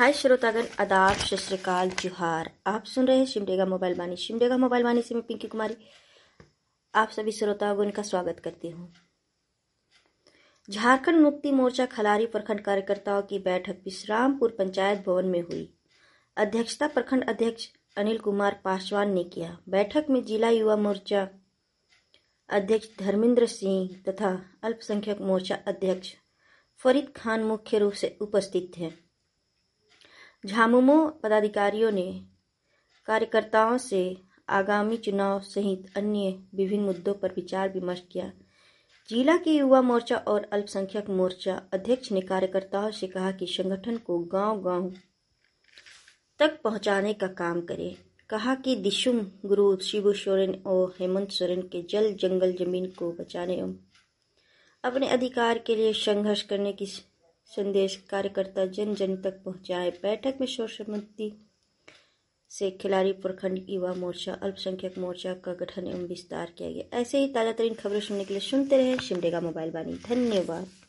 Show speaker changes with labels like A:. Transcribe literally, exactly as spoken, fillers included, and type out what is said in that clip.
A: हाय श्रोतागण, आदाब, सत श्री अकाल, जोहार। आप सुन रहे हैं शिमडेगा मोबाइल वाणी। शिमडेगा मोबाइल वाणी से मैं पिंकी कुमारी आप सभी श्रोतागण का स्वागत करती हूँ। झारखंड मुक्ति मोर्चा खलारी प्रखंड कार्यकर्ताओं की बैठक विश्रामपुर पंचायत भवन में हुई। अध्यक्षता प्रखंड अध्यक्ष अनिल कुमार पासवान ने किया। बैठक में जिला युवा मोर्चा अध्यक्ष धर्मेंद्र सिंह तथा अल्पसंख्यक मोर्चा अध्यक्ष फरीद खान मुख्य रूप से उपस्थित थे। झामुमो पदाधिकारियों ने कार्यकर्ताओं से आगामी चुनाव सहित अन्य विभिन्न मुद्दों पर विचार विमर्श किया। जिला के युवा मोर्चा और अल्पसंख्यक मोर्चा अध्यक्ष ने कार्यकर्ताओं से कहा कि संगठन को गांव-गांव तक पहुंचाने का काम करे। कहा कि दिशुम गुरु शिबू सोरेन और हेमंत सोरेन के जल जंगल जमीन को बचाने एवं अपने अधिकार के लिए संघर्ष करने की संदेश कार्यकर्ता जन जन तक पहुंचाए। बैठक में सर्वसम्मति से खिलाड़ी प्रखंड युवा मोर्चा अल्पसंख्यक मोर्चा का गठन एवं विस्तार किया गया। ऐसे ही ताजा तरीन खबरें सुनने के लिए सुनते रहे शिमडेगा मोबाइल वाणी। धन्यवाद।